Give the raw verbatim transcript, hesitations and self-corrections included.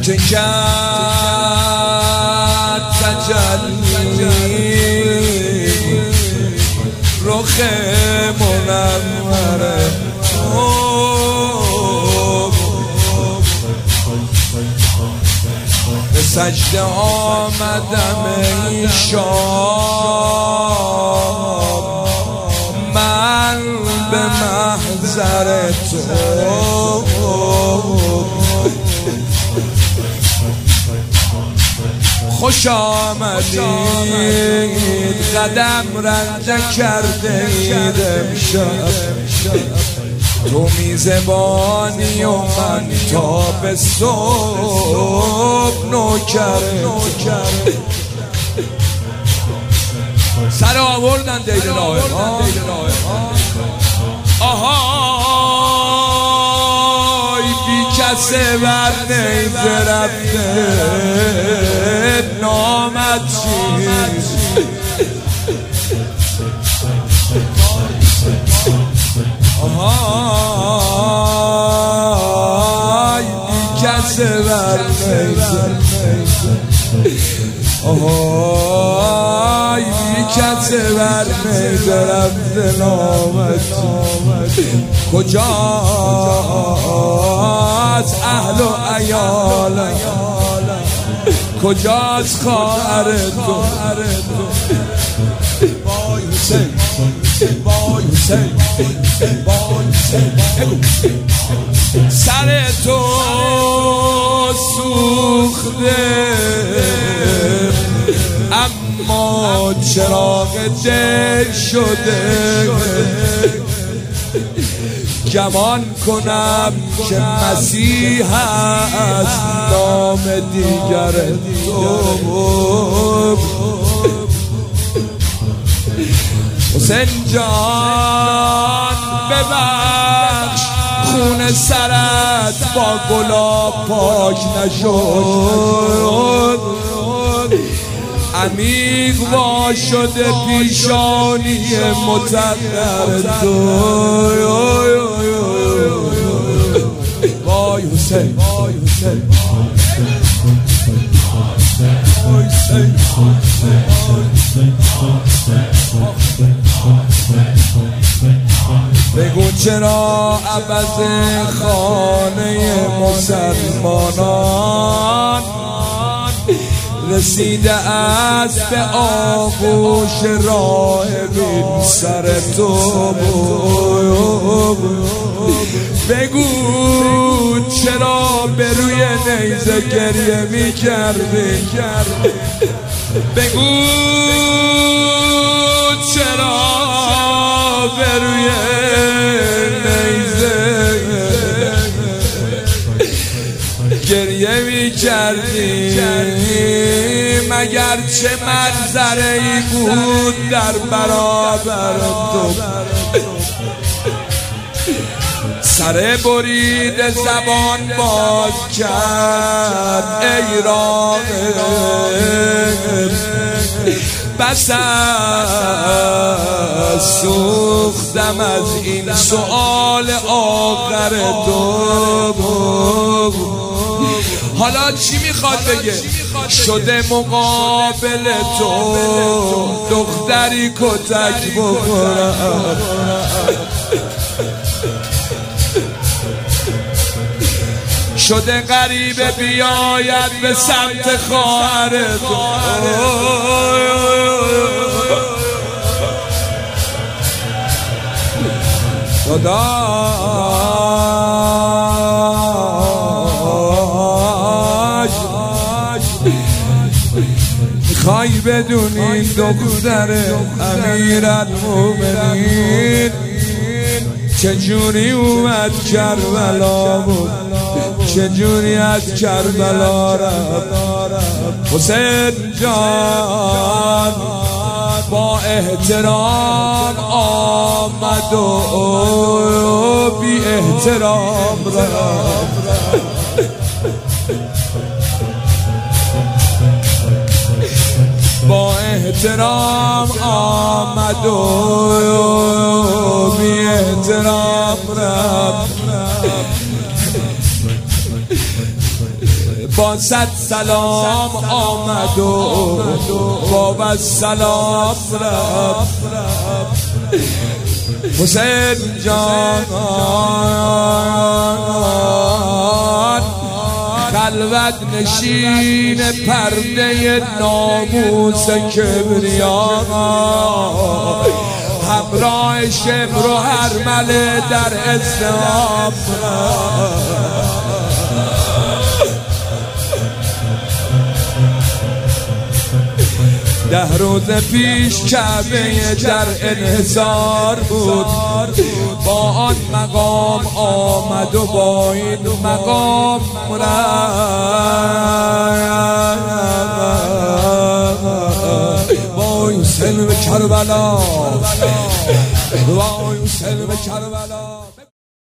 که کرد تجلی رخ منوره به سجده آمدم ای شام من به محضر تو خوش آمدید قدم رنجه کرده اید امشب تو میزبانی و من تا به صبح نوکره سر آوردن دیل نایمان آهای بی کسه بر نیزه رفته نامت چیست آهای بی کسه بر نیزه آهای بی کسه بر نیزه رفته نامت کجاست اهل و عیال کجاست خواهر تو وای حسین وای حسین وای حسین سر تو سوخته اما چراغ دل شده گمان کنم که مسیح است نام دیگر تو حسین جان ببخش خون سرت با گلاب پاک نشد عمیق وا شده پیشانی متقر تو وای حسین وای حسین بگو چرا عوض خانه مسلمانان رسیده است به آغوش راهبین سر تو بگو چرا به روی نیزه گریه می کردی بگو چرا به روی نیزه گریه می کردی مگر چه منظری بود در برابر تو سر برید زبان باز کرد ای راغب بس از سوختم از این سؤال آخر تو حالا چی میخواد بگه شده مقابل تو دختری کتک بخورم شده غریبه بیاید به سمت خواهر تو خداش میخوای بدونی دختر امیرالمومنین چجوری اومد کربلا بود چجوری از کربلا رفت حسین جان با احترام آمد و بی احترام رفت با احترام آمد و بی احترام رفت با صد سلام آمد و با سلام رفت. حسین جان خلوت نشین پرده ناموس کبریا، همراه شمر و هرمله در اسلام. ده روز پیش کعبه در انحصار بود، با آن مقام آمد و با این مقام رفت. وای حسین به کربلا، وای حسین به کربلا.